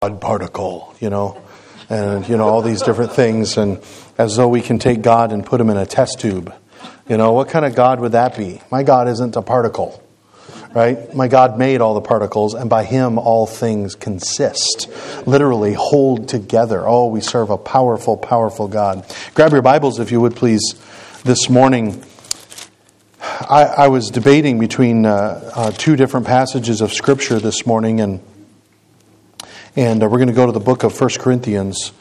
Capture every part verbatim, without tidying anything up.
God particle, you know, and, you know, all these different things, and as though we can take God and put him in a test tube. You know, what kind of God would that be? My God isn't a particle, right? My God made all the particles, and by him all things consist, literally hold together. Oh, we serve a powerful, powerful God. Grab your Bibles, if you would, please, this morning. I, I was debating between uh, uh, two different passages of Scripture this morning, and And uh, we're going to go to the book of First Corinthians.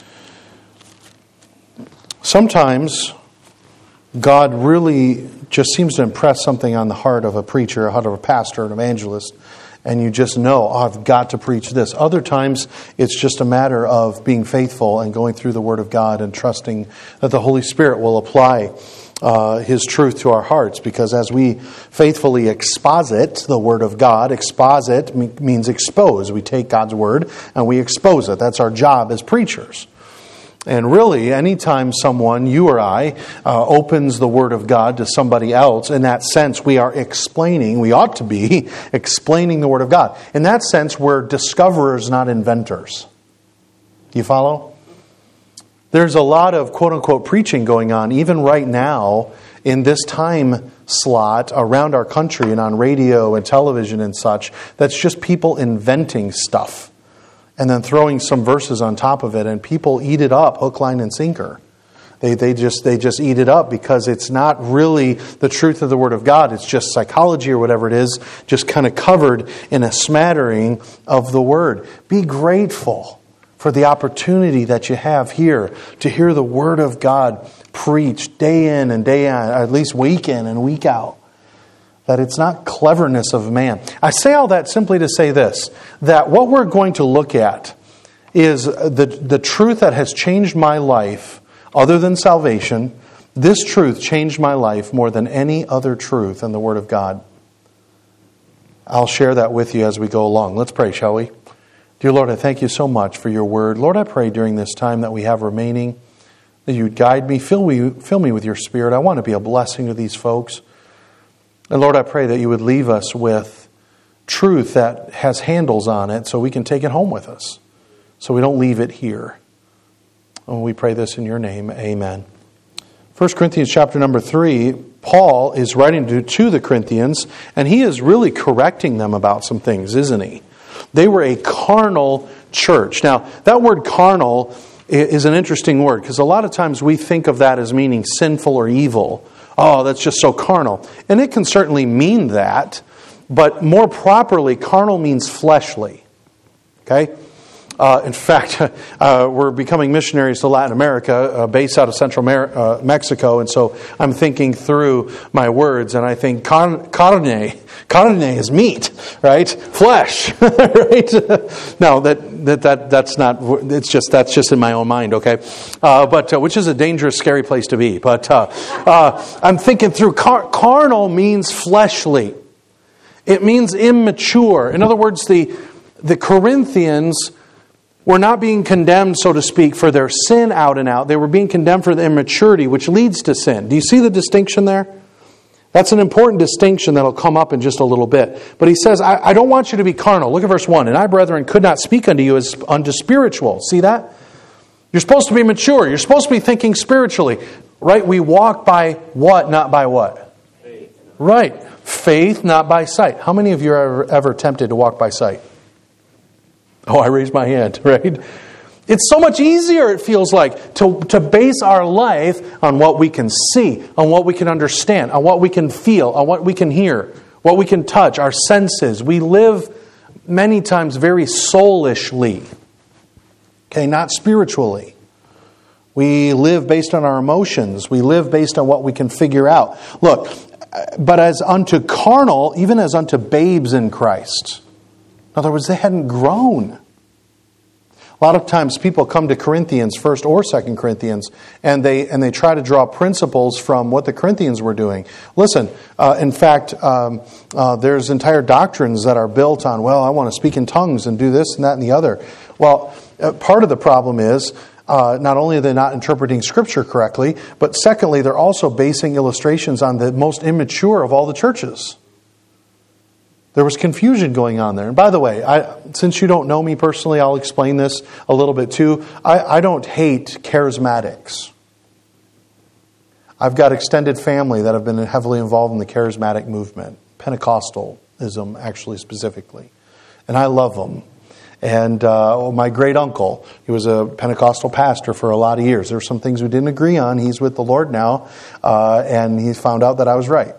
Sometimes God really just seems to impress something on the heart of a preacher, a heart of a pastor, an evangelist, and you just know, oh, I've got to preach this. Other times, it's just a matter of being faithful and going through the Word of God and trusting that the Holy Spirit will apply Uh, His truth to our hearts, because as we faithfully exposit the Word of God, exposit means expose. We take God's Word and we expose it. That's our job as preachers. And really, anytime someone, you or I, uh, opens the Word of God to somebody else, in that sense, we are explaining, we ought to be explaining the Word of God. In that sense, we're discoverers, not inventors. Do you follow? There's a lot of quote-unquote preaching going on, even right now, in this time slot around our country and on radio and television and such, that's just people inventing stuff and then throwing some verses on top of it, and people eat it up, hook, line, and sinker. They they just they just eat it up because it's not really the truth of the Word of God. It's just psychology or whatever it is, just kind of covered in a smattering of the Word. Be grateful for the opportunity that you have here to hear the Word of God preached day in and day out, at least week in and week out. That it's not cleverness of man. I say all that simply to say this, that what we're going to look at is the, the truth that has changed my life, other than salvation. This truth changed my life more than any other truth in the Word of God. I'll share that with you as we go along. Let's pray, shall we? Dear Lord, I thank you so much for your word. Lord, I pray during this time that we have remaining, that you would guide me, fill me, fill me with your Spirit. I want to be a blessing to these folks. And Lord, I pray that you would leave us with truth that has handles on it so we can take it home with us, so we don't leave it here. And we pray this in your name. Amen. First Corinthians chapter number three, Paul is writing to, to the Corinthians, and he is really correcting them about some things, isn't he? They were a carnal church. Now, that word carnal is an interesting word, because a lot of times we think of that as meaning sinful or evil. Oh, that's just so carnal. And it can certainly mean that, but more properly, carnal means fleshly. Okay? Uh, in fact, uh, we're becoming missionaries to Latin America, uh, based out of Central Mer- uh, Mexico, and so I'm thinking through my words, and I think carne, carne, carne is meat, right? Flesh, right? No, that that that that's not. It's just that's just in my own mind, okay? Uh, but uh, which is a dangerous, scary place to be. But uh, uh, I'm thinking through. Car- carnal means fleshly. It means immature. In other words, the the Corinthians were not being condemned, so to speak, for their sin out and out. They were being condemned for the immaturity, which leads to sin. Do you see the distinction there? That's an important distinction that'll come up in just a little bit. But he says, I, I don't want you to be carnal. Look at verse one. And I, brethren, could not speak unto you as unto spiritual. See that? You're supposed to be mature. You're supposed to be thinking spiritually. Right? We walk by what, not by what? Faith. Right. Faith, not by sight. How many of you are ever, ever tempted to walk by sight? Oh, I raised my hand, right? It's so much easier, it feels like, to, to base our life on what we can see, on what we can understand, on what we can feel, on what we can hear, what we can touch, our senses. We live many times very soulishly, okay, not spiritually. We live based on our emotions. We live based on what we can figure out. Look, but as unto carnal, even as unto babes in Christ. In other words, they hadn't grown. A lot of times people come to Corinthians, First or Second Corinthians, and they and they try to draw principles from what the Corinthians were doing. Listen, uh, in fact, um, uh, there's entire doctrines that are built on, well, I want to speak in tongues and do this and that and the other. Well, uh, part of the problem is uh, not only are they not interpreting Scripture correctly, but secondly, they're also basing illustrations on the most immature of all the churches. There was confusion going on there. And by the way, I, since you don't know me personally, I'll explain this a little bit too. I, I don't hate charismatics. I've got extended family that have been heavily involved in the charismatic movement, Pentecostalism actually specifically. And I love them. And uh, my great uncle, he was a Pentecostal pastor for a lot of years. There were some things we didn't agree on. He's with the Lord now, uh, and he found out that I was right.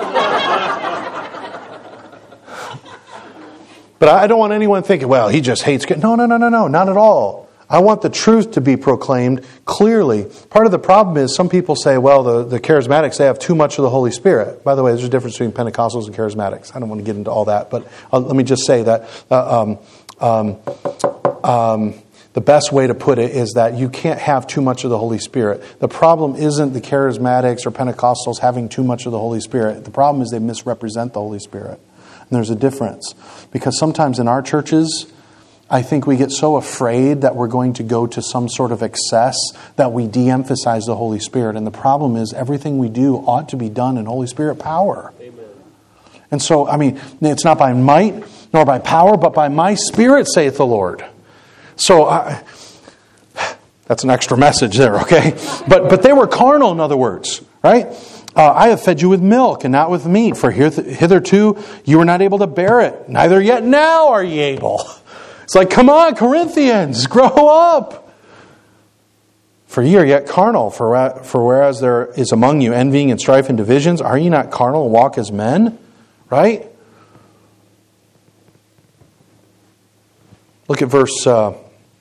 But I don't want anyone thinking, well, he just hates God. No, no, no, no, no, not at all. I want the truth to be proclaimed clearly. Part of the problem is some people say, well, the, the charismatics, they have too much of the Holy Spirit. By the way, there's a difference between Pentecostals and charismatics. I don't want to get into all that, but uh, let me just say that uh, um, um, um, the best way to put it is that you can't have too much of the Holy Spirit. The problem isn't the charismatics or Pentecostals having too much of the Holy Spirit. The problem is they misrepresent the Holy Spirit. And there's a difference. Because sometimes in our churches, I think we get so afraid that we're going to go to some sort of excess that we de-emphasize the Holy Spirit. And the problem is everything we do ought to be done in Holy Spirit power. Amen. And so, I mean, it's not by might nor by power, but by my Spirit, saith the Lord. So, I, that's an extra message there, okay? But but they were carnal, in other words, right? Uh, I have fed you with milk and not with meat, for hitherto you were not able to bear it. Neither yet now are ye able. It's like, come on, Corinthians, grow up. For ye are yet carnal, for, for whereas there is among you envying and strife and divisions, are ye not carnal and walk as men? Right? Look at verse uh,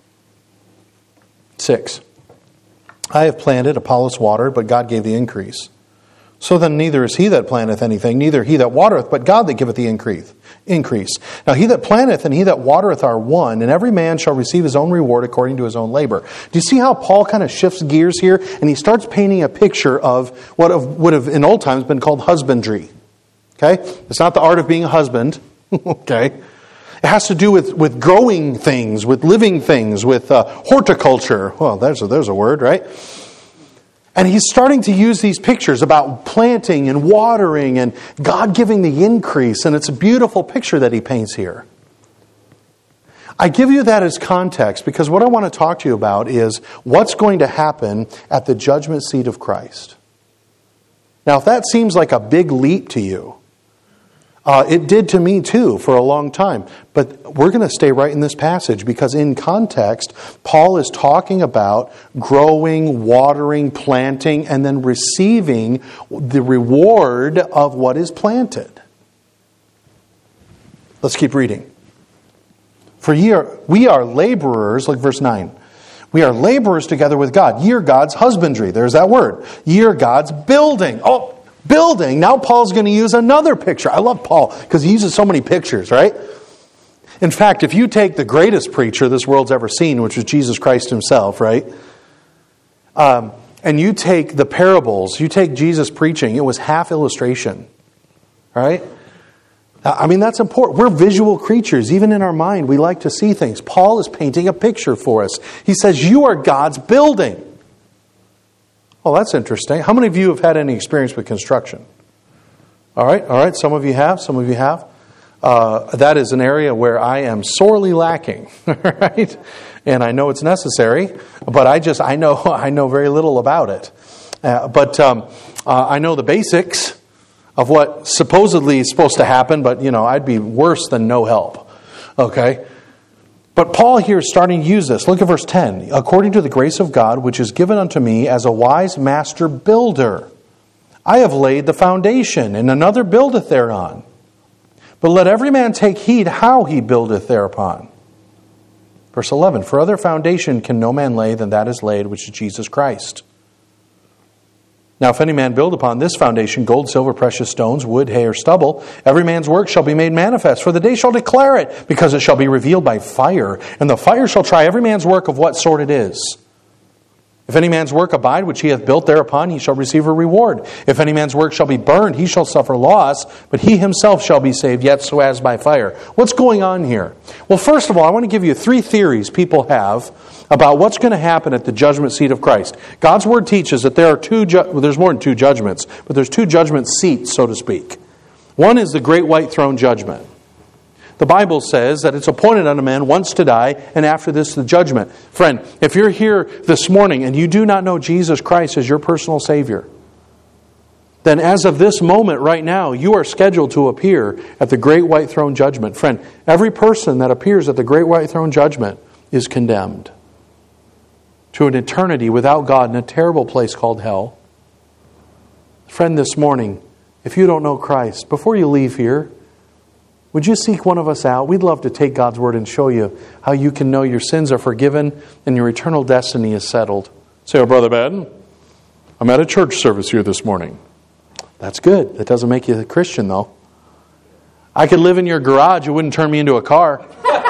six. I have planted, Apollos watered, but God gave the increase. So then neither is he that planteth anything, neither he that watereth, but God that giveth the increase. Increase. Now he that planteth and he that watereth are one, and every man shall receive his own reward according to his own labor. Do you see how Paul kind of shifts gears here? And he starts painting a picture of what would have in old times been called husbandry. Okay? It's not the art of being a husband. Okay? It has to do with, with growing things, with living things, with uh, horticulture. Well, there's a, there's a word, right? And he's starting to use these pictures about planting and watering and God giving the increase. And it's a beautiful picture that he paints here. I give you that as context because what I want to talk to you about is what's going to happen at the judgment seat of Christ. Now, if that seems like a big leap to you, Uh, it did to me too for a long time. But we're going to stay right in this passage because in context, Paul is talking about growing, watering, planting, and then receiving the reward of what is planted. Let's keep reading. For ye are, we are laborers, look verse nine. We are laborers together with God. Ye are God's husbandry. There's that word. Ye are God's building. Oh, building. Now Paul's going to use another picture. I love Paul because he uses so many pictures, right? In fact, if you take the greatest preacher this world's ever seen, which was Jesus Christ himself, right? Um, and you take the parables, you take Jesus preaching, it was half illustration, right? I mean, that's important. We're visual creatures. Even in our mind, we like to see things. Paul is painting a picture for us. He says, you are God's building. Well, that's interesting. How many of you have had any experience with construction? All right, all right. Some of you have. Some of you have. Uh, that is an area where I am sorely lacking, right? And I know it's necessary, but I just I know I know very little about it. Uh, but um, uh, I know the basics of what supposedly is supposed to happen. But you know, I'd be worse than no help. Okay. But Paul here is starting to use this. Look at verse ten. According to the grace of God, which is given unto me as a wise master builder, I have laid the foundation, and another buildeth thereon. But let every man take heed how he buildeth thereupon. Verse eleven. For other foundation can no man lay than that is laid, which is Jesus Christ. Now, if any man build upon this foundation gold, silver, precious stones, wood, hay, or stubble, every man's work shall be made manifest, for the day shall declare it, because it shall be revealed by fire. And the fire shall try every man's work of what sort it is. If any man's work abide, which he hath built thereupon, he shall receive a reward. If any man's work shall be burned, he shall suffer loss, but he himself shall be saved, yet so as by fire. What's going on here? Well, first of all, I want to give you three theories people have about what's going to happen at the judgment seat of Christ. God's Word teaches that there are two, ju- well, there's more than two judgments, but there's two judgment seats, so to speak. One is the great white throne judgment. the Bible says that it's appointed unto man once to die, and after this the judgment. Friend, if you're here this morning and you do not know Jesus Christ as your personal Savior, then as of this moment right now, you are scheduled to appear at the great white throne judgment. Friend, every person that appears at the great white throne judgment is condemned to an eternity without God in a terrible place called hell. Friend, this morning, if you don't know Christ, before you leave here, would you seek one of us out? We'd love to take God's Word and show you how you can know your sins are forgiven and your eternal destiny is settled. Say, oh, Brother Ben, I'm at a church service here this morning. That's good. That doesn't make you a Christian, though. I could live in your garage. It wouldn't turn me into a car.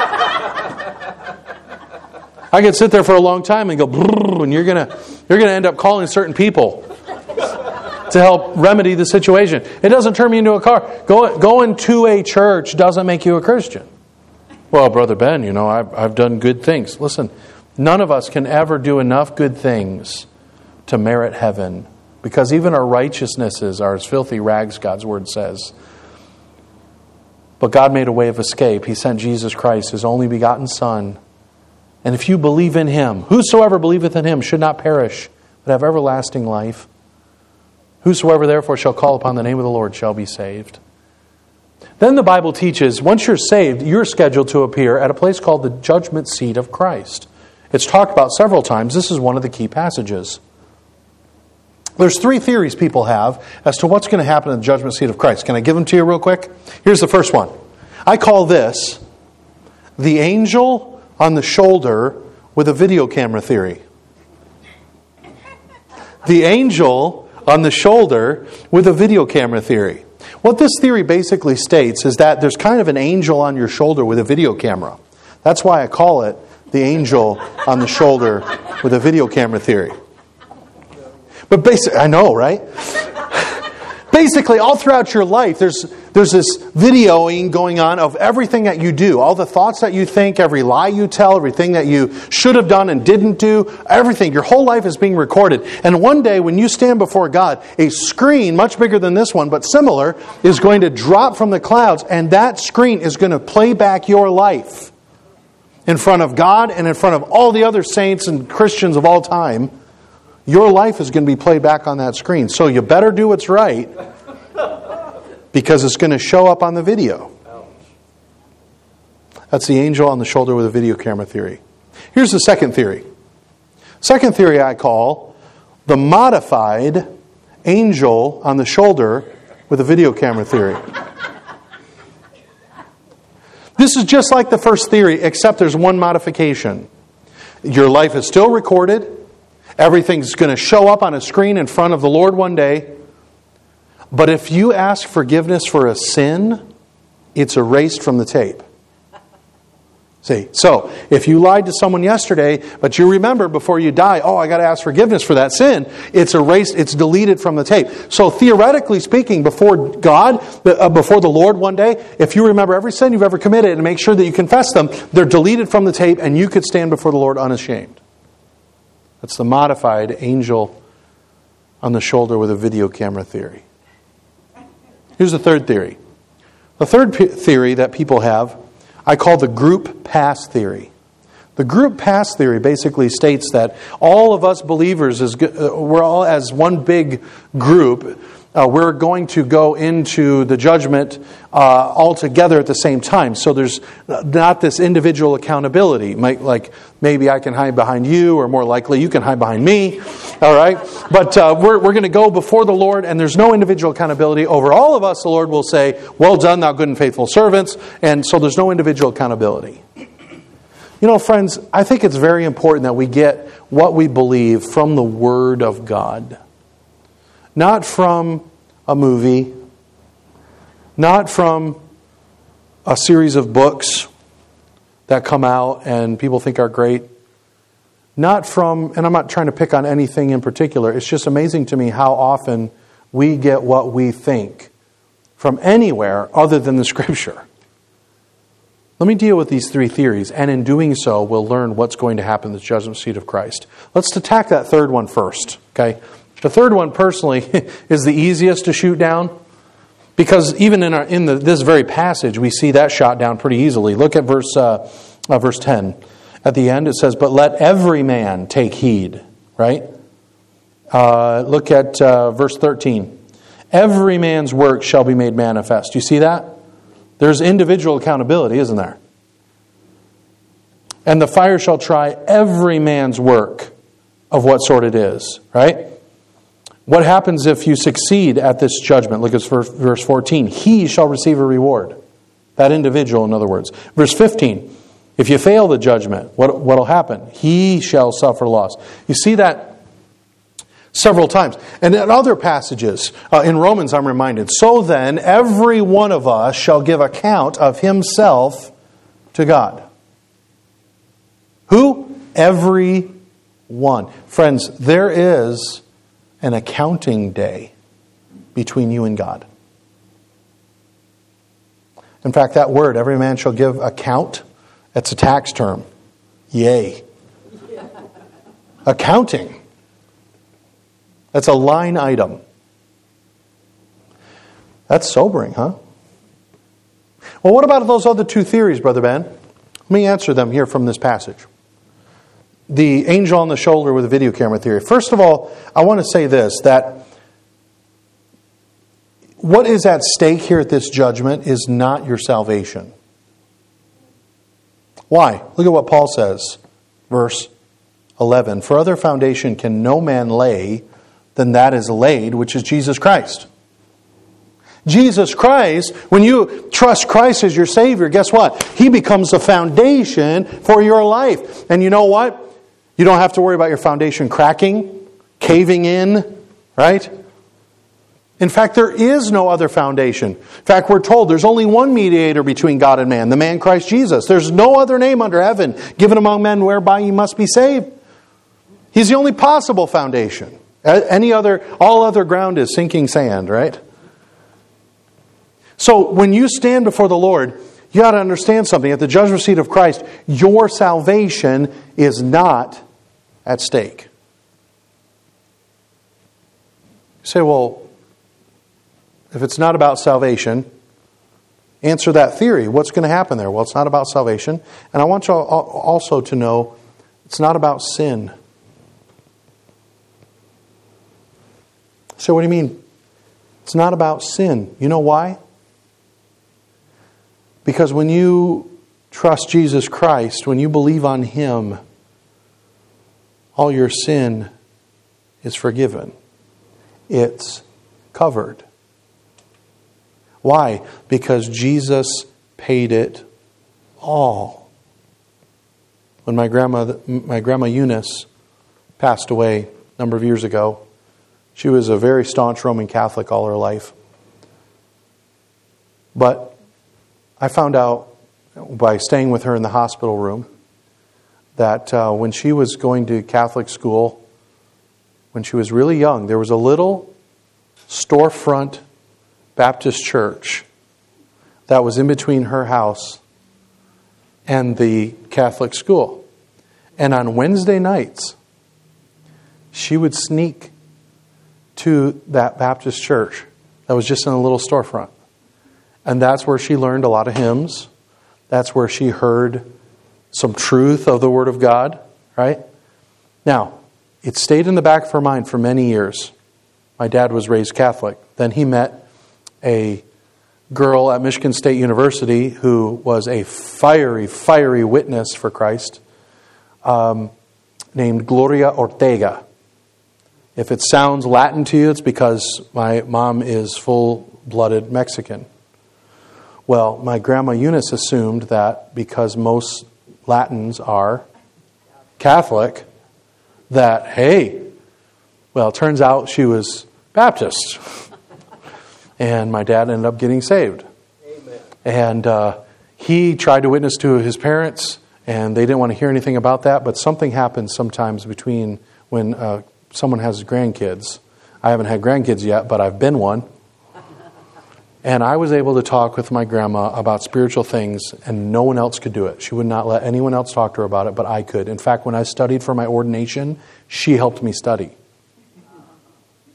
I could sit there for a long time and go, and you're gonna you're gonna end up calling certain people to help remedy the situation. It doesn't turn me into a car. Go, going to a church doesn't make you a Christian. Well, Brother Ben, you know, I've, I've done good things. Listen, none of us can ever do enough good things to merit heaven, because even our righteousnesses are as filthy rags, God's Word says. But God made a way of escape. He sent Jesus Christ, His only begotten Son. And if you believe in Him, whosoever believeth in Him should not perish, but have everlasting life. Whosoever therefore shall call upon the name of the Lord shall be saved. Then the Bible teaches, once you're saved, you're scheduled to appear at a place called the judgment seat of Christ. It's talked about several times. This is one of the key passages. There's three theories people have as to what's going to happen at the judgment seat of Christ. Can I give them to you real quick? Here's the first one. I call this the angel on the shoulder with a video camera theory. The angel on the shoulder with a video camera theory. What this theory basically states is that there's kind of an angel on your shoulder with a video camera. That's why I call it the angel on the shoulder with a video camera theory. But basically, I know, right? Basically, all throughout your life, there's there's this videoing going on of everything that you do. All the thoughts that you think, every lie you tell, everything that you should have done and didn't do, everything. Your whole life is being recorded. And one day, when you stand before God, a screen, much bigger than this one, but similar, is going to drop from the clouds, and that screen is going to play back your life in front of God and in front of all the other saints and Christians of all time. Your life is going to be played back on that screen. So you better do what's right, because it's going to show up on the video. That's the angel on the shoulder with a video camera theory. Here's the second theory. Second theory I call the modified angel on the shoulder with a video camera theory. This is just like the first theory, except there's one modification. Your life is still recorded. Everything's going to show up on a screen in front of the Lord one day. But if you ask forgiveness for a sin, it's erased from the tape. See, so if you lied to someone yesterday, but you remember before you die, oh, I got to ask forgiveness for that sin, it's erased, it's deleted from the tape. So theoretically speaking, before God, uh, before the Lord one day, if you remember every sin you've ever committed and make sure that you confess them, they're deleted from the tape and you could stand before the Lord unashamed. That's the modified angel on the shoulder with a video camera theory. Here's the third theory. The third p- theory that people have, I call the group pass theory. The group pass theory basically states that all of us believers, is, uh, we're all as one big group, uh, we're going to go into the judgment uh, all together at the same time. So there's not this individual accountability. Like maybe I can hide behind you, or more likely you can hide behind me. All right? But uh, we're, we're going to go before the Lord, and there's no individual accountability. Over all of us, the Lord will say, well done, thou good and faithful servants. And so there's no individual accountability. You know, friends, I think it's very important that we get what we believe from the Word of God. Not from a movie, not from a series of books that come out and people think are great. Not from, and I'm not trying to pick on anything in particular, it's just amazing to me how often we get what we think from anywhere other than the Scripture. Let me deal with these three theories, and in doing so, we'll learn what's going to happen in the judgment seat of Christ. Let's attack that third one first, okay? The third one, personally, is the easiest to shoot down. Because even in our in the, this very passage, we see that shot down pretty easily. Look at verse uh, uh, verse ten. At the end, it says, "But let every man take heed." Right? Uh, look at uh, verse thirteen. Every man's work shall be made manifest. You see that? There's individual accountability, isn't there? And the fire shall try every man's work of what sort it is. Right? What happens if you succeed at this judgment? Look at verse fourteen. He shall receive a reward. That individual, in other words. Verse fifteen. If you fail the judgment, what will happen? He shall suffer loss. You see that several times. And in other passages, uh, in Romans I'm reminded, so then every one of us shall give account of himself to God. Who? Every one. Friends, there is an accounting day between you and God. In fact, that word, every man shall give account, it's a tax term. Yay. Accounting. That's a line item. That's sobering, huh? Well, what about those other two theories, Brother Ben? Let me answer them here from this passage. The angel on the shoulder with a video camera theory. First of all, I want to say this, that what is at stake here at this judgment is not your salvation. Why? Look at what Paul says, verse eleven. For other foundation can no man lay than that is laid, which is Jesus Christ. Jesus Christ, when you trust Christ as your Savior, guess what? He becomes the foundation for your life. And you know what? You don't have to worry about your foundation cracking, caving in, right? In fact, there is no other foundation. In fact, we're told there's only one mediator between God and man, the man Christ Jesus. There's no other name under heaven given among men whereby you must be saved. He's the only possible foundation. Any other, all other ground is sinking sand, right? So when you stand before the Lord, you got to understand something. At the judgment seat of Christ, your salvation is not at stake. You say, well, if it's not about salvation, answer that theory. What's going to happen there? Well, it's not about salvation. And I want you also to know it's not about sin. So what do you mean? It's not about sin. You know why? Because when you trust Jesus Christ, when you believe on Him, all your sin is forgiven. It's covered. Why? Because Jesus paid it all. When my grandma, my grandma Eunice passed away a number of years ago, she was a very staunch Roman Catholic all her life. But I found out by staying with her in the hospital room that uh, when she was going to Catholic school, when she was really young, there was a little storefront Baptist church that was in between her house and the Catholic school. And on Wednesday nights, she would sneak to that Baptist church that was just in a little storefront. And that's where she learned a lot of hymns. That's where she heard some truth of the Word of God, right? Now, it stayed in the back of her mind for many years. My dad was raised Catholic. Then he met a girl at Michigan State University who was a fiery, fiery witness for Christ, um, named Gloria Ortega. If it sounds Latin to you, it's because my mom is full-blooded Mexican. Well, my grandma Eunice assumed that because most Latins are Catholic, that, hey, well, it turns out she was Baptist. And my dad ended up getting saved. Amen. And uh, he tried to witness to his parents, and they didn't want to hear anything about that, but something happens sometimes between when uh, someone has grandkids. I haven't had grandkids yet, but I've been one. And I was able to talk with my grandma about spiritual things, and no one else could do it. She would not let anyone else talk to her about it, but I could. In fact, when I studied for my ordination, she helped me study.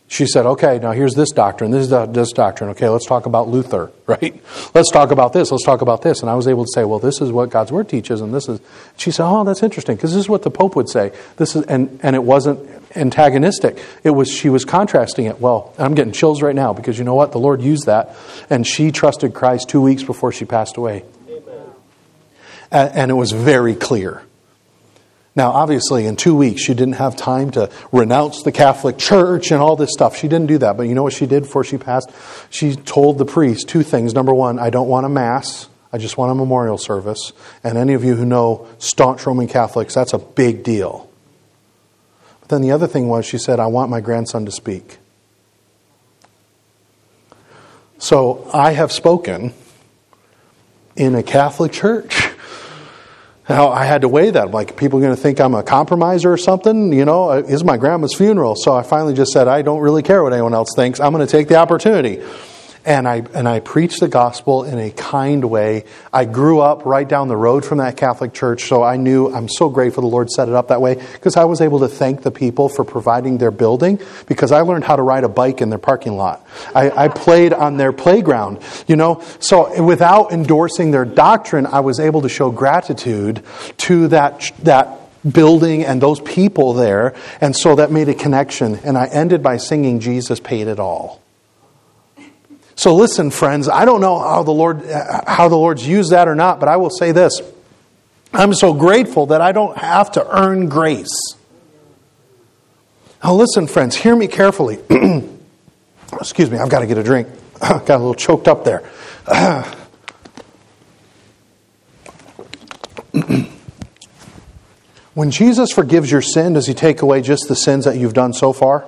She said, okay, now here's this doctrine, this is this doctrine. Okay, let's talk about Luther, right? Let's talk about this, let's talk about this. And I was able to say, well, this is what God's Word teaches, and this is... She said, oh, that's interesting, because this is what the Pope would say. This is, and, and it wasn't antagonistic. It was, she was contrasting it. Well, I'm getting chills right now, because you know what? The Lord used that, and she trusted Christ two weeks before she passed away. Amen. And, and it was very clear. Now, obviously, in two weeks, she didn't have time to renounce the Catholic Church and all this stuff. She didn't do that. But you know what she did before she passed? She told the priest two things. Number one, I don't want a mass. I just want a memorial service. And any of you who know staunch Roman Catholics, that's a big deal. But then the other thing was, she said, I want my grandson to speak. So I have spoken in a Catholic church. Now, I had to weigh that. Like, people are going to think I'm a compromiser or something? You know, it's my grandma's funeral. So I finally just said, I don't really care what anyone else thinks. I'm going to take the opportunity. And I and I preached the gospel in a kind way. I grew up right down the road from that Catholic church, so I knew, I'm so grateful the Lord set it up that way, because I was able to thank the people for providing their building, because I learned how to ride a bike in their parking lot. I, I played on their playground, you know. So without endorsing their doctrine, I was able to show gratitude to that that building and those people there, and so that made a connection. And I ended by singing, Jesus Paid It All. So listen, friends, I don't know how the Lord, how the Lord's used that or not, but I will say this. I'm so grateful that I don't have to earn grace. Now listen, friends, hear me carefully. Excuse me, I've got to get a drink. Got a little choked up there. When Jesus forgives your sin, does He take away just the sins that you've done so far?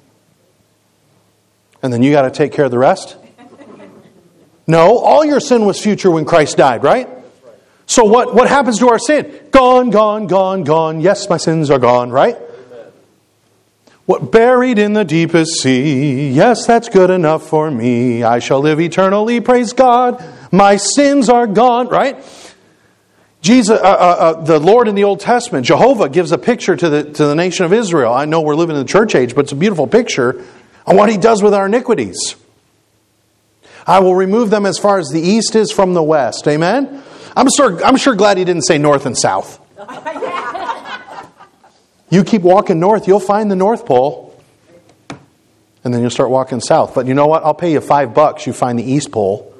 And then you got to take care of the rest? No, all your sin was future when Christ died, right? So what, what happens to our sin? Gone, gone, gone, gone. Yes, my sins are gone, right? Amen. What buried in the deepest sea? Yes, that's good enough for me. I shall live eternally, praise God. My sins are gone, right? Jesus, uh, uh, uh, the Lord in the Old Testament, Jehovah, gives a picture to the to the nation of Israel. I know we're living in the church age, but it's a beautiful picture on what He does with our iniquities. I will remove them as far as the east is from the west. Amen? I'm sure, I'm sure glad He didn't say north and south. You keep walking north, you'll find the North Pole. And then you'll start walking south. But you know what? I'll pay you five bucks, you find the East Pole.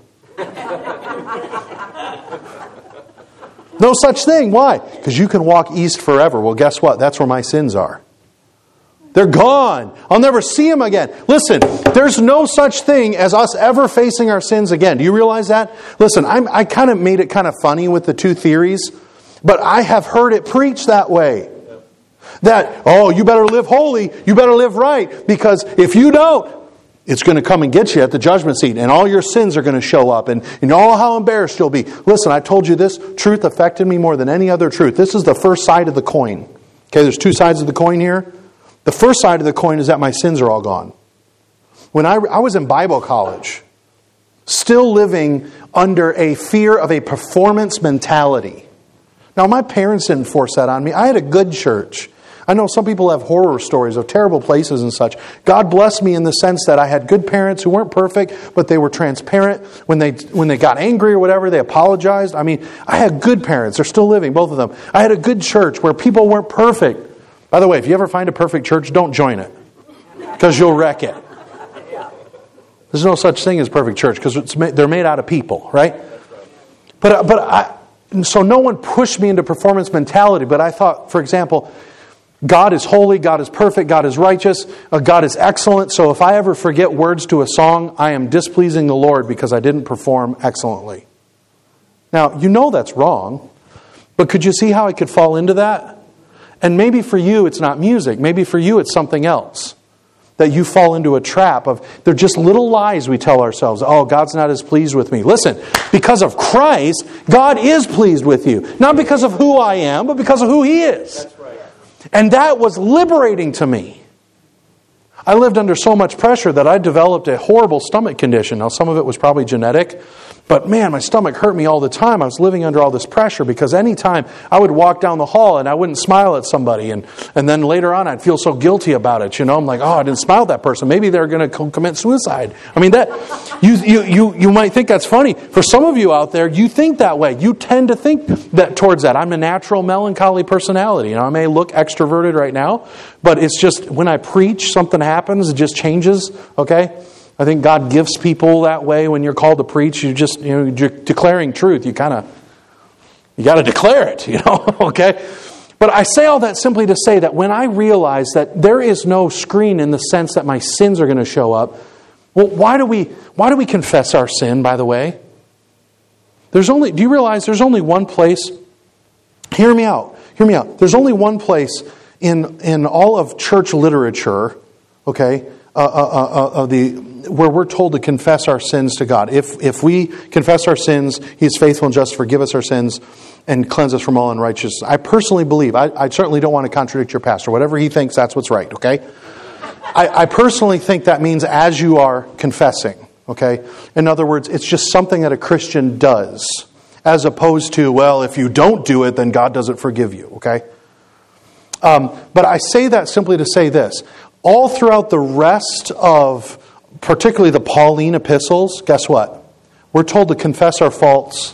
No such thing. Why? Because you can walk east forever. Well, guess what? That's where my sins are. They're gone. I'll never see them again. Listen, there's no such thing as us ever facing our sins again. Do you realize that? Listen, I'm, I kind of made it kind of funny with the two theories, but I have heard it preached that way. That, oh, you better live holy, you better live right, because if you don't, it's going to come and get you at the judgment seat, and all your sins are going to show up, and you know how embarrassed you'll be. Listen, I told you this, truth affected me more than any other truth. This is the first side of the coin. Okay, there's two sides of the coin here. The first side of the coin is that my sins are all gone. When I, I was in Bible college, still living under a fear of a performance mentality. Now, my parents didn't force that on me. I had a good church. I know some people have horror stories of terrible places and such. God blessed me in the sense that I had good parents who weren't perfect, but they were transparent. When they when they got angry or whatever, they apologized. I mean, I had good parents. They're still living, both of them. I had a good church where people weren't perfect. By the way, if you ever find a perfect church, don't join it, because you'll wreck it. There's no such thing as perfect church, because it's they're made out of people, right? But but I, so no one pushed me into performance mentality. But I thought, for example, God is holy, God is perfect, God is righteous, uh, God is excellent. So if I ever forget words to a song, I am displeasing the Lord because I didn't perform excellently. Now, you know that's wrong, but could you see how I could fall into that? And maybe for you it's not music. Maybe for you it's something else. That you fall into a trap of, they're just little lies we tell ourselves. Oh, God's not as pleased with me. Listen, because of Christ, God is pleased with you. Not because of who I am, but because of who He is. That's right. And that was liberating to me. I lived under so much pressure that I developed a horrible stomach condition. Now, some of it was probably genetic, but man, my stomach hurt me all the time. I was living under all this pressure because anytime I would walk down the hall and I wouldn't smile at somebody, and, and then later on I'd feel so guilty about it. You know, I'm like, oh, I didn't smile at that person. Maybe they're going to commit suicide. I mean, that you, you you you might think that's funny. For some of you out there, you think that way. You tend to think that towards that. I'm a natural melancholy personality. You know, I may look extroverted right now, but it's just when I preach, something happens. It just changes. Okay. I think God gives people that way when you're called to preach. You just, you know, you're declaring truth. You kind of, you got to declare it, you know, okay? But I say all that simply to say that when I realize that there is no screen in the sense that my sins are going to show up, well, why do we, why do we confess our sin, by the way? There's only, do you realize there's only one place, hear me out, hear me out. There's only one place in, in all of church literature, okay, uh, uh, uh, uh, the, where we're told to confess our sins to God. If if we confess our sins, He is faithful and just to forgive us our sins and cleanse us from all unrighteousness. I personally believe, I, I certainly don't want to contradict your pastor. Whatever he thinks, that's what's right, okay? I, I personally think that means as you are confessing, okay? In other words, it's just something that a Christian does, as opposed to, well, if you don't do it, then God doesn't forgive you, okay? Um, but I say that simply to say this. All throughout the rest of particularly the Pauline epistles, guess what? We're told to confess our faults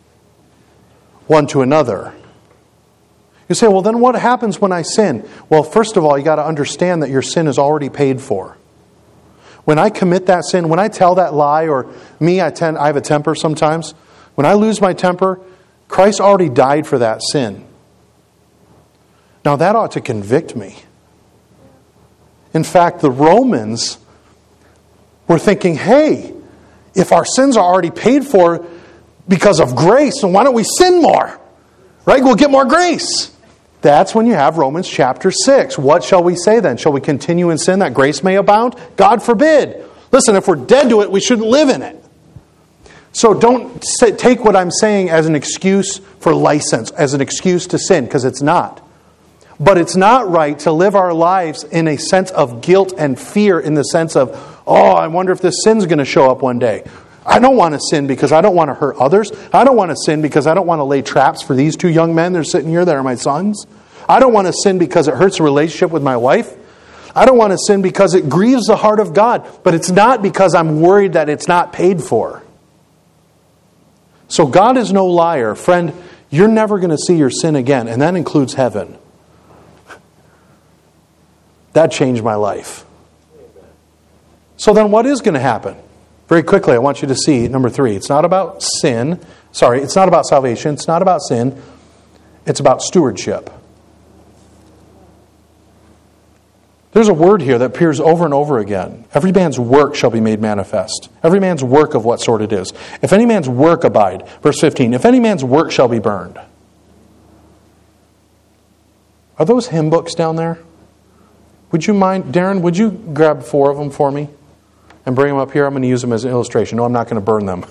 one to another. You say, well, then what happens when I sin? Well, first of all, you got to understand that your sin is already paid for. When I commit that sin, when I tell that lie, or me, I tend, I have a temper sometimes. When I lose my temper, Christ already died for that sin. Now that ought to convict me. In fact, the Romans were thinking, hey, if our sins are already paid for because of grace, then why don't we sin more? Right? We'll get more grace. That's when you have Romans chapter six. What shall we say then? Shall we continue in sin that grace may abound? God forbid. Listen, if we're dead to it, we shouldn't live in it. So don't say, take what I'm saying as an excuse for license, as an excuse to sin, because it's not. But it's not right to live our lives in a sense of guilt and fear, in the sense of, oh, I wonder if this sin's going to show up one day. I don't want to sin because I don't want to hurt others. I don't want to sin because I don't want to lay traps for these two young men that are sitting here that are my sons. I don't want to sin because it hurts the relationship with my wife. I don't want to sin because it grieves the heart of God. But it's not because I'm worried that it's not paid for. So God is no liar. Friend, you're never going to see your sin again. And that includes heaven. That changed my life. So then what is going to happen? Very quickly, I want you to see number three. It's not about sin. Sorry, it's not about salvation. It's not about sin. It's about stewardship. There's a word here that appears over and over again. Every man's work shall be made manifest. Every man's work of what sort it is. If any man's work abide. Verse fifteen. If any man's work shall be burned. Are those hymn books down there? Would you mind, Darren, would you grab four of them for me and bring them up here? I'm going to use them as an illustration. No, I'm not going to burn them.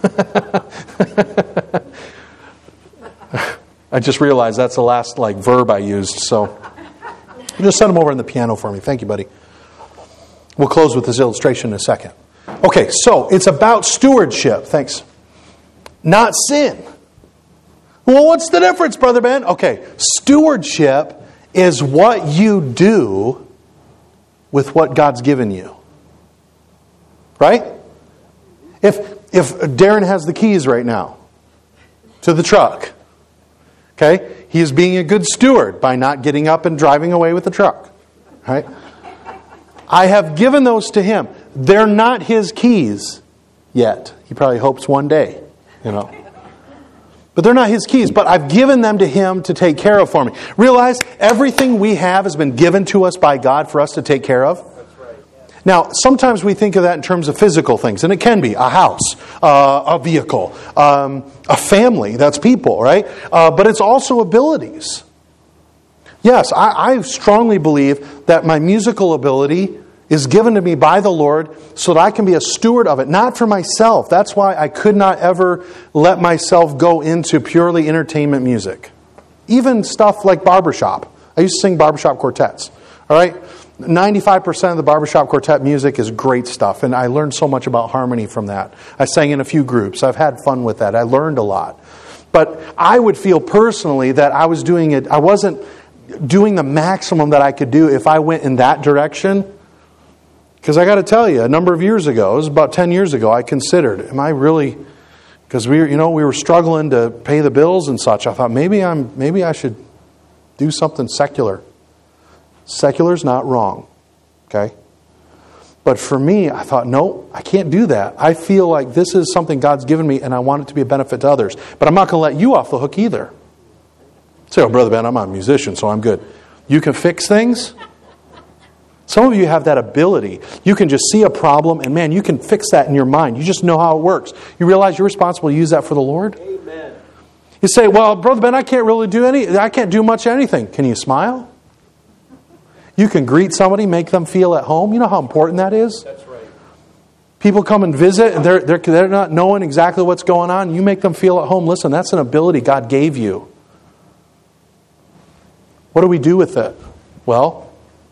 I just realized that's the last like verb I used, so just send them over on the piano for me. Thank you, buddy. We'll close with this illustration in a second. Okay, so it's about stewardship. Thanks. Not sin. Well, what's the difference, Brother Ben? Okay, stewardship is what you do with what God's given you. Right? If if Darren has the keys right now to the truck, okay, he is being a good steward by not getting up and driving away with the truck. Right? I have given those to him. They're not his keys yet. He probably hopes one day, you know. But they're not his keys, but I've given them to him to take care of for me. Realize everything we have has been given to us by God for us to take care of. That's right. Yeah. Now, sometimes we think of that in terms of physical things, and it can be a house, uh, a vehicle, um, a family, that's people, right? Uh, but it's also abilities. Yes, I, I strongly believe that my musical ability is given to me by the Lord so that I can be a steward of it, not for myself. That's why I could not ever let myself go into purely entertainment music. Even stuff like barbershop. I used to sing barbershop quartets. All right? ninety-five percent of the barbershop quartet music is great stuff, and I learned so much about harmony from that. I sang in a few groups. I've had fun with that. I learned a lot. But I would feel personally that I was doing it, I wasn't doing the maximum that I could do if I went in that direction. Because I got to tell you, a number of years ago, it was about ten years ago, I considered, am I really, because we, you know, we were struggling to pay the bills and such. I thought maybe I'm, maybe I should do something secular. Secular's not wrong, okay? But for me, I thought, no, I can't do that. I feel like this is something God's given me, and I want it to be a benefit to others. But I'm not going to let you off the hook either. Say, oh, Brother Ben, I'm not a musician, so I'm good. You can fix things. Some of you have that ability. You can just see a problem, and man, you can fix that in your mind. You just know how it works. You realize you're responsible to use that for the Lord? Amen. You say, well, Brother Ben, I can't really do any, I can't do much anything. Can you smile? You can greet somebody, make them feel at home. You know how important that is? That's right. People come and visit, and they're, they're, they're not knowing exactly what's going on. You make them feel at home. Listen, that's an ability God gave you. What do we do with it? Well,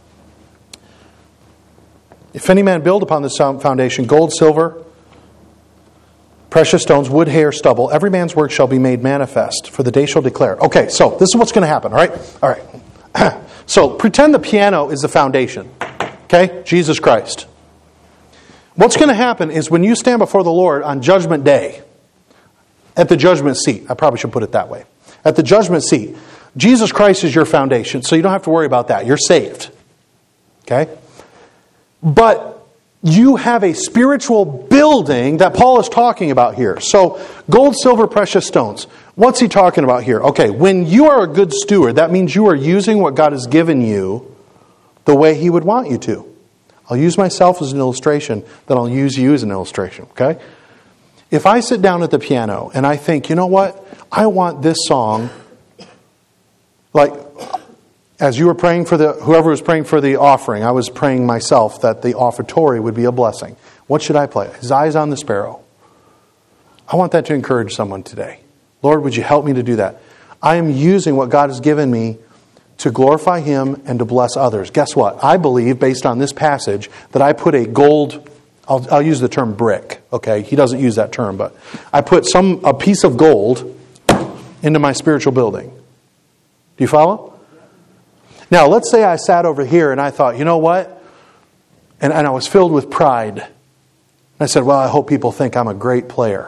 if any man build upon this foundation gold, silver, precious stones, wood, hair, stubble, every man's work shall be made manifest, for the day shall declare. Okay, so this is what's going to happen, all right? All right. So pretend the piano is the foundation. Okay? Jesus Christ. What's going to happen is when you stand before the Lord on Judgment Day, at the judgment seat, I probably should put it that way. At the judgment seat, Jesus Christ is your foundation, so you don't have to worry about that. You're saved. Okay? But you have a spiritual building that Paul is talking about here. So, gold, silver, precious stones. What's he talking about here? Okay, when you are a good steward, that means you are using what God has given you the way He would want you to. I'll use myself as an illustration, then I'll use you as an illustration, okay? If I sit down at the piano and I think, you know what? I want this song, like, as you were praying for the, whoever was praying for the offering, I was praying myself that the offertory would be a blessing. What should I play? His Eyes on the Sparrow. I want that to encourage someone today. Lord, would you help me to do that? I am using what God has given me to glorify Him and to bless others. Guess what? I believe, based on this passage, that I put a gold, I'll, I'll use the term brick, okay? He doesn't use that term, but I put some a piece of gold into my spiritual building. Do you follow? Now, let's say I sat over here and I thought, you know what? And, and I was filled with pride. And I said, well, I hope people think I'm a great player.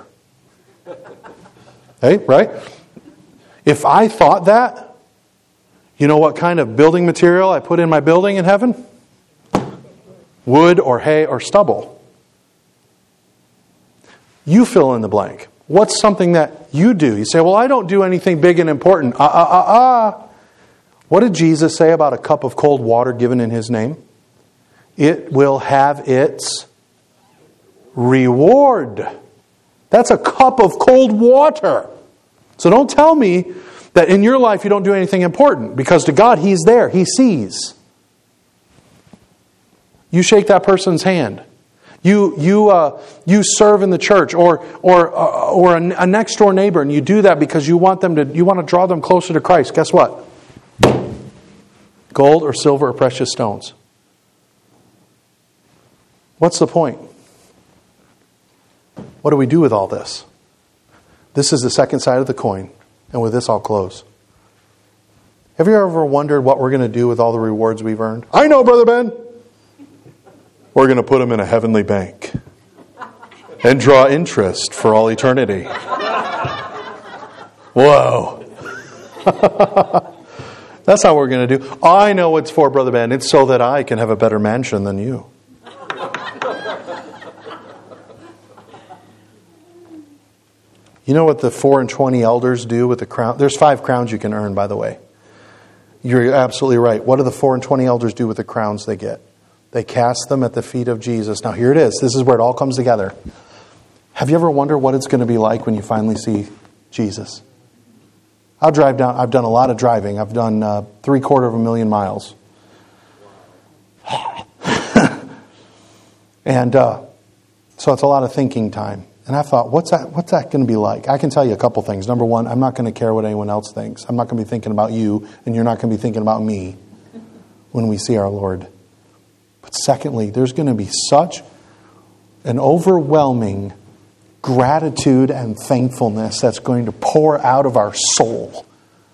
Hey, right? If I thought that, you know what kind of building material I put in my building in heaven? Wood or hay or stubble. You fill in the blank. What's something that you do? You say, well, I don't do anything big and important. Ah, ah, ah, ah. What did Jesus say about a cup of cold water given in His name? It will have its reward. That's a cup of cold water. So don't tell me that in your life you don't do anything important, because to God He's there. He sees. You shake that person's hand. You you uh, you serve in the church, or or uh, or a, a next door neighbor, and you do that because you want them to you want to draw them closer to Christ. Guess what? Gold or silver or precious stones. What's the point? What do we do with all this? This is the second side of the coin. And with this, I'll close. Have you ever wondered what we're going to do with all the rewards we've earned? I know, Brother Ben. We're going to put them in a heavenly bank and draw interest for all eternity. Whoa. That's not what we're going to do. I know what it's for, Brother Ben. It's so that I can have a better mansion than you. You know what the four and twenty elders do with the crown? There's five crowns you can earn, by the way. You're absolutely right. What do the four and twenty elders do with the crowns they get? They cast them at the feet of Jesus. Now here it is. This is where it all comes together. Have you ever wondered what it's going to be like when you finally see Jesus? I'll drive down. I've done a lot of driving. I've done uh, three quarter of a million miles. and uh, so it's a lot of thinking time. And I thought, what's that, what's that going to be like? I can tell you a couple things. Number one, I'm not going to care what anyone else thinks. I'm not going to be thinking about you, and you're not going to be thinking about me when we see our Lord. But secondly, there's going to be such an overwhelming gratitude and thankfulness that's going to pour out of our soul,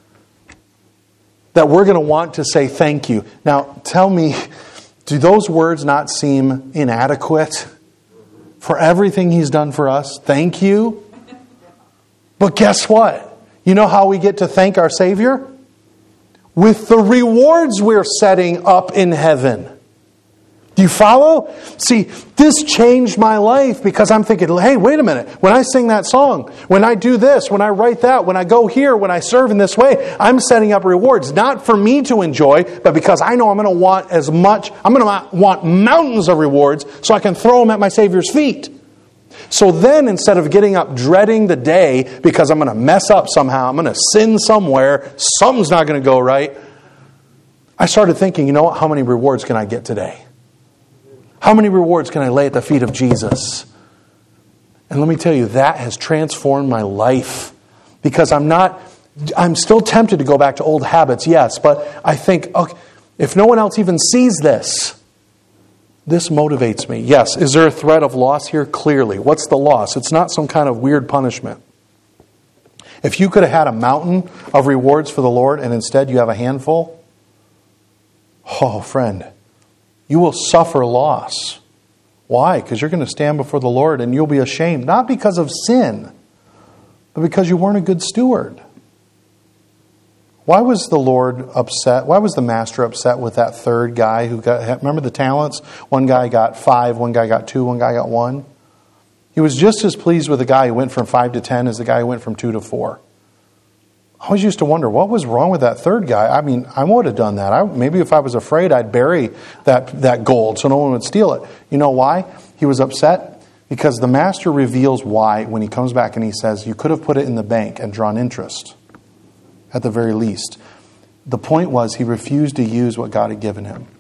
that we're going to want to say thank you. Now, tell me, do those words not seem inadequate for everything He's done for us? Thank you. But guess what? You know how we get to thank our Savior? With the rewards we're setting up in heaven. Do you follow? See, this changed my life because I'm thinking, hey, wait a minute. When I sing that song, when I do this, when I write that, when I go here, when I serve in this way, I'm setting up rewards, not for me to enjoy, but because I know I'm going to want as much, I'm going to want mountains of rewards so I can throw them at my Savior's feet. So then, instead of getting up dreading the day because I'm going to mess up somehow, I'm going to sin somewhere, something's not going to go right, I started thinking, you know what, how many rewards can I get today? How many rewards can I lay at the feet of Jesus? And let me tell you, that has transformed my life. Because I'm not, I'm still tempted to go back to old habits, yes, but I think, okay, if no one else even sees this, this motivates me. Yes, is there a threat of loss here? Clearly. What's the loss? It's not some kind of weird punishment. If you could have had a mountain of rewards for the Lord and instead you have a handful, oh, friend, you will suffer loss. Why? Because you're going to stand before the Lord and you'll be ashamed. Not because of sin, but because you weren't a good steward. Why was the Lord upset? Why was the master upset with that third guy who got, remember the talents? One guy got five, one guy got two, one guy got one. He was just as pleased with the guy who went from five to ten as the guy who went from two to four. I always used to wonder, what was wrong with that third guy? I mean, I would have done that. I, maybe if I was afraid, I'd bury that, that gold so no one would steal it. You know why he was upset? Because the master reveals why when he comes back and he says, you could have put it in the bank and drawn interest, at the very least. The point was he refused to use what God had given him.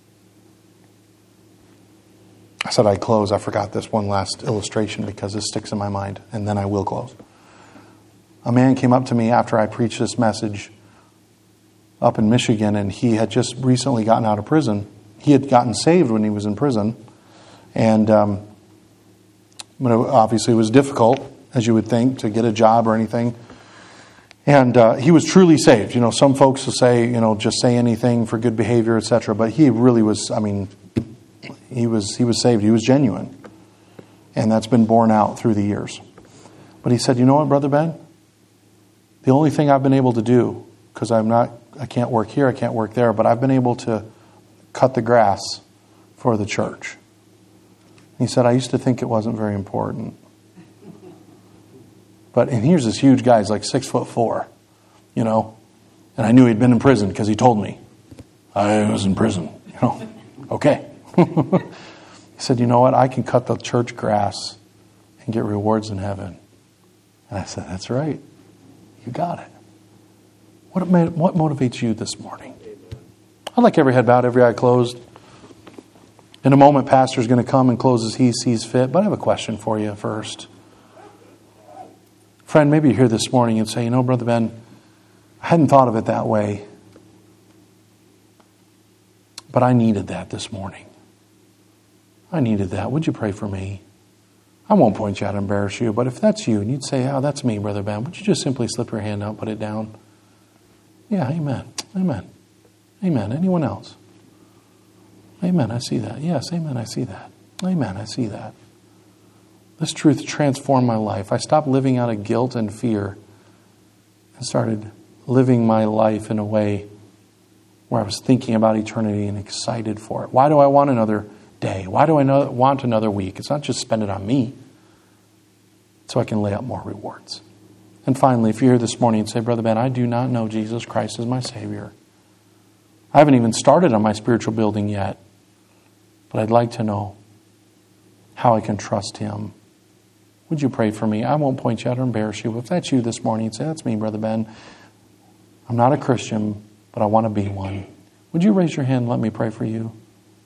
I said I'd close. I forgot this one last illustration because this sticks in my mind, and then I will close. A man came up to me after I preached this message up in Michigan, and he had just recently gotten out of prison. He had gotten saved when he was in prison, and um, but it obviously it was difficult, as you would think, to get a job or anything. And uh, he was truly saved. You know, some folks will say, you know, just say anything for good behavior, et cetera. But he really was. I mean, he was he was saved. He was genuine, and that's been borne out through the years. But he said, you know what, Brother Ben? The only thing I've been able to do, because I'm not, I can't work here, I can't work there, but I've been able to cut the grass for the church. He said, I used to think it wasn't very important. But, and here's this huge guy, he's like six foot four, you know, and I knew he'd been in prison because he told me. I was in prison, you know, okay. He said, you know what, I can cut the church grass and get rewards in heaven. And I said, that's right. You got it. What, what motivates you this morning? I'd like every head bowed, every eye closed. In a moment, Pastor's going to come and close as he sees fit. But I have a question for you first. Friend, maybe you're here this morning and say, you know, Brother Ben, I hadn't thought of it that way. But I needed that this morning. I needed that. Would you pray for me? I won't point you out and embarrass you, but if that's you and you'd say, oh, that's me, Brother Ben, would you just simply slip your hand out, put it down? Yeah, amen. Amen. Amen. Anyone else? Amen. I see that. Yes, amen. I see that. Amen. I see that. This truth transformed my life. I stopped living out of guilt and fear and started living my life in a way where I was thinking about eternity and excited for it. Why do I want another day? Why do I know, want another week? It's not just spend it on me. So I can lay out more rewards. And finally, if you're here this morning and say, Brother Ben, I do not know Jesus Christ as my Savior. I haven't even started on my spiritual building yet. But I'd like to know how I can trust Him. Would you pray for me? I won't point you out or embarrass you. If that's you this morning, say, that's me, Brother Ben. I'm not a Christian, but I want to be one. Would you raise your hand and let me pray for you?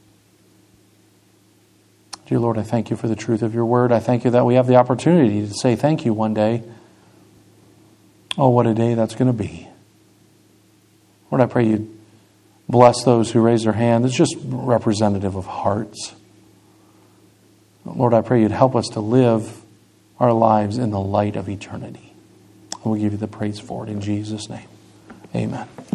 Dear Lord, I thank you for the truth of your word. I thank you that we have the opportunity to say thank you one day. Oh, what a day that's going to be. Lord, I pray you Bless those who raise their hand. It's just representative of hearts. Lord, I pray you'd help us to live our lives in the light of eternity. And we give you the praise for it in Jesus' name. Amen.